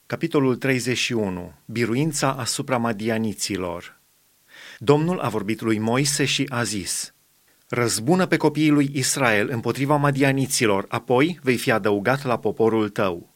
Capitolul 31. Biruința asupra madianiților. Domnul a vorbit lui Moise și a zis: Răzbună pe copiii lui Israel împotriva madianiților, apoi vei fi adăugat la poporul tău.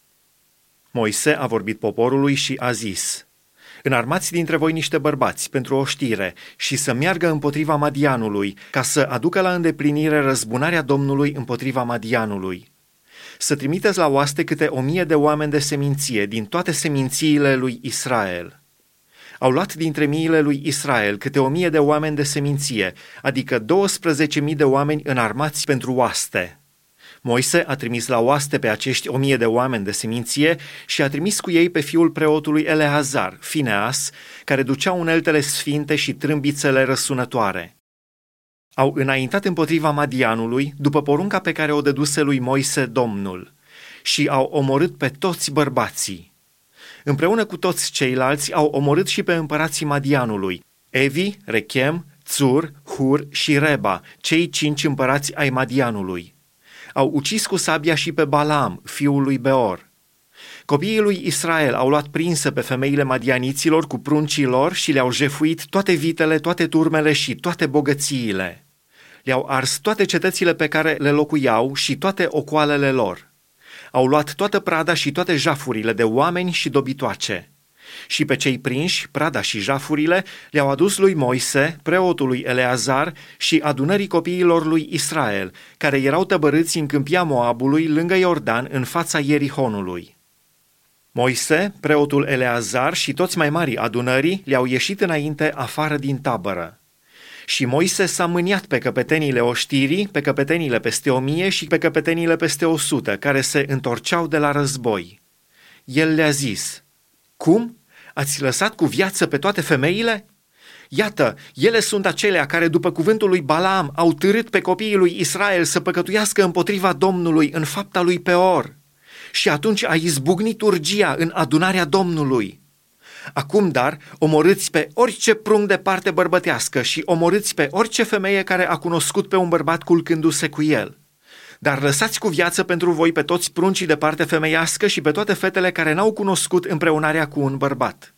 Moise a vorbit poporului și a zis: Înarmați dintre voi niște bărbați pentru o știre și să meargă împotriva Madianului, ca să aducă la îndeplinire răzbunarea Domnului împotriva Madianului. Să trimiteți la oaste câte 1000 de oameni de seminție din toate semințiile lui Israel. Au luat dintre miile lui Israel câte 1000 de oameni de seminție, adică 12.000 de oameni înarmați pentru oaste. Moise a trimis la oaste pe acești 1000 de oameni de seminție și a trimis cu ei pe fiul preotului Eleazar, Fineas, care ducea uneltele sfinte și trâmbițele răsunătoare. Au înaintat împotriva Madianului, după porunca pe care o dăduse lui Moise Domnul, și au omorât pe toți bărbații. Împreună cu toți ceilalți au omorât și pe împărații Madianului, Evi, Rechem, Țur, Hur și Reba, cei 5 împărați ai Madianului. Au ucis cu sabia și pe Balaam, fiul lui Beor. Copiii lui Israel au luat prinse pe femeile madianiților cu pruncii lor și le-au jefuit toate vitele, toate turmele și toate bogățiile. Le-au ars toate cetățile pe care le locuiau și toate ocoalele lor. Au luat toată prada și toate jafurile de oameni și dobitoace. Și pe cei prinși, prada și jafurile, le-au adus lui Moise, preotului Eleazar și adunării copiilor lui Israel, care erau tăbărâți în câmpia Moabului, lângă Iordan, în fața Ierihonului. Moise, preotul Eleazar și toți mai mari adunării le-au ieșit înainte afară din tabără. Și Moise s-a mâniat pe căpetenile oștirii, pe căpetenile peste 1000 și pe căpetenile peste 100, care se întorceau de la război. El le-a zis: Cum? Ați lăsat cu viață pe toate femeile? Iată, ele sunt acelea care, după cuvântul lui Balaam, au târât pe copiii lui Israel să păcătuiască împotriva Domnului în fapta lui Peor. Și atunci a izbucnit urgia în adunarea Domnului. Acum, dar, omorâți pe orice prunc de parte bărbătească și omorâți pe orice femeie care a cunoscut pe un bărbat culcându-se cu el. Dar lăsați cu viață pentru voi pe toți pruncii de parte femeiască și pe toate fetele care n-au cunoscut împreunarea cu un bărbat.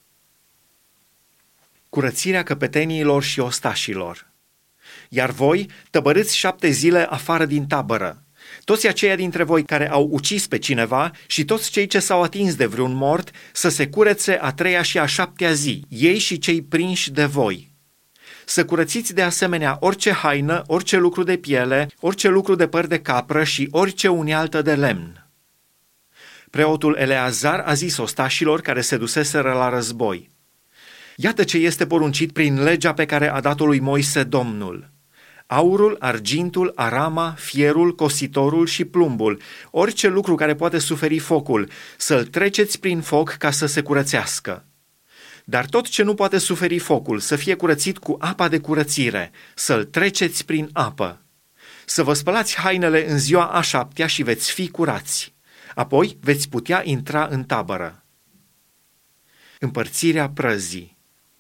Curățirea căpeteniilor și ostașilor. Iar voi tăbărâți 7 zile afară din tabără. Toți aceia dintre voi care au ucis pe cineva și toți cei ce s-au atins de vreun mort să se curețe a 3-a și a 7-a zi, ei și cei prinși de voi. Să curățiți de asemenea orice haină, orice lucru de piele, orice lucru de păr de capră și orice unealtă de lemn. Preotul Eleazar a zis ostașilor care se duseseră la război: Iată ce este poruncit prin legea pe care a dat-o lui Moise Domnul: aurul, argintul, arama, fierul, cositorul și plumbul, orice lucru care poate suferi focul, să-l treceți prin foc ca să se curățească. Dar tot ce nu poate suferi focul să fie curățit cu apa de curățire, să-l treceți prin apă. Să vă spălați hainele în ziua a 7-a și veți fi curați. Apoi veți putea intra în tabără. Împărțirea prăzii.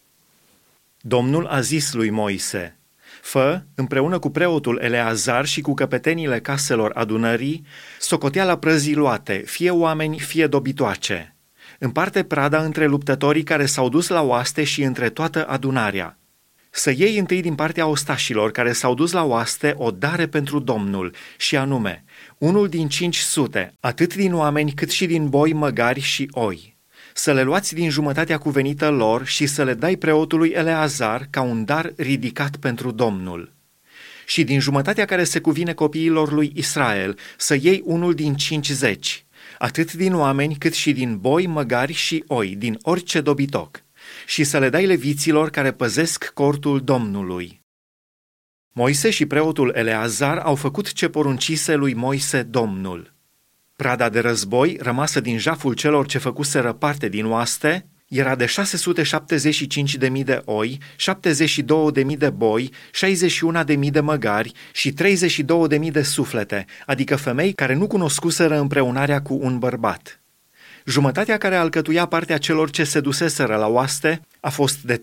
Domnul a zis lui Moise: Fă, împreună cu preotul Eleazar și cu căpetenile caselor adunării, socoteala prăzii luate, fie oameni, fie dobitoace. Împarte prada între luptătorii care s-au dus la oaste și între toată adunarea. Să iei întâi din partea ostașilor care s-au dus la oaste o dare pentru Domnul, și anume, 1 din 500, atât din oameni cât și din boi, măgari și oi. Să le luați din jumătatea cuvenită lor și să le dai preotului Eleazar ca un dar ridicat pentru Domnul. Și din jumătatea care se cuvine copiilor lui Israel, să iei 1 din 50, atât din oameni cât și din boi, măgari și oi, din orice dobitoc, și să le dai leviților care păzesc cortul Domnului. Moise și preotul Eleazar au făcut ce poruncise lui Moise Domnul. Prada de război, rămasă din jaful celor ce făcuseră parte din oaste, era de 675.000 de oi, 72.000 de boi, 61.000 de măgari și 32.000 de suflete, adică femei care nu cunoscuseră împreunarea cu un bărbat. Jumătatea care alcătuia partea celor ce se duseseră la oaste a fost de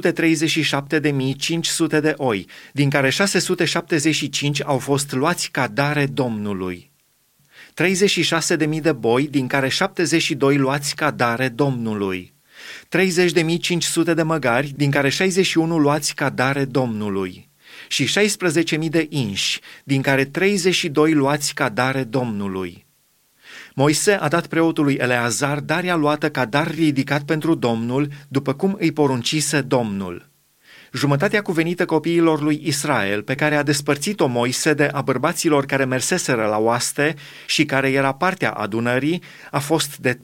337.500 de oi, din care 675 au fost luați ca dare Domnului. 36.000 de boi, din care 72 luați ca dare Domnului, 30.500 de măgari, din care 61 luați ca dare Domnului, și 16.000 de inși, din care 32 luați ca dare Domnului. Moise a dat preotului Eleazar darea luată ca dar ridicat pentru Domnul, după cum îi poruncise Domnul. Jumătatea cuvenită copiilor lui Israel, pe care a despărțit-o Moise de a bărbaților care merseseră la oaste și care era partea adunării, a fost de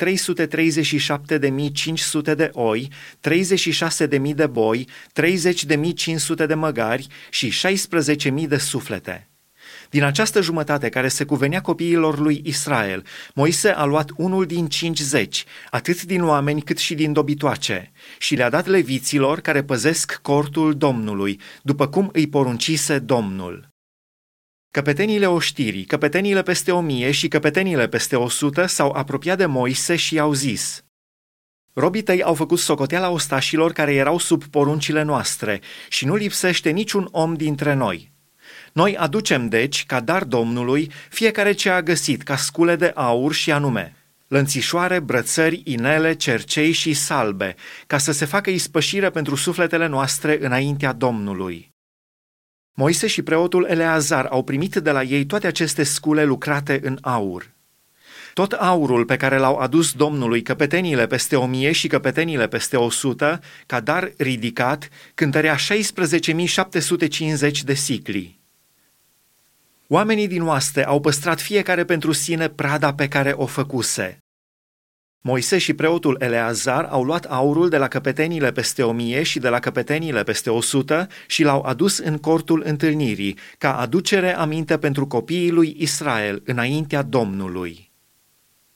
337.500 de oi, 36.000 de boi, 30.500 de măgari și 16.000 de suflete. Din această jumătate care se cuvenea copiilor lui Israel, Moise a luat unul din 50, atât din oameni cât și din dobitoace, și le-a dat leviților care păzesc cortul Domnului, după cum îi poruncise Domnul. Căpetenile oștirii, căpetenile peste 1000 și căpetenile peste 100 s-au apropiat de Moise și i-au zis: Robii tăi au făcut socoteala ostașilor care erau sub poruncile noastre și nu lipsește niciun om dintre noi. Noi aducem, deci, ca dar Domnului, fiecare ce a găsit ca scule de aur și anume lănțișoare, brățări, inele, cercei și salbe, ca să se facă ispășire pentru sufletele noastre înaintea Domnului. Moise și preotul Eleazar au primit de la ei toate aceste scule lucrate în aur. Tot aurul pe care l-au adus Domnului căpetenile peste 1000 și căpetenile peste 100, ca dar ridicat, cântărea 16.750 de sicli. Oamenii din oaste au păstrat fiecare pentru sine prada pe care o făcuse. Moise și preotul Eleazar au luat aurul de la căpetenile peste 1000 și de la căpetenile peste 100 și l-au adus în cortul întâlnirii, ca aducere aminte pentru copiii lui Israel înaintea Domnului.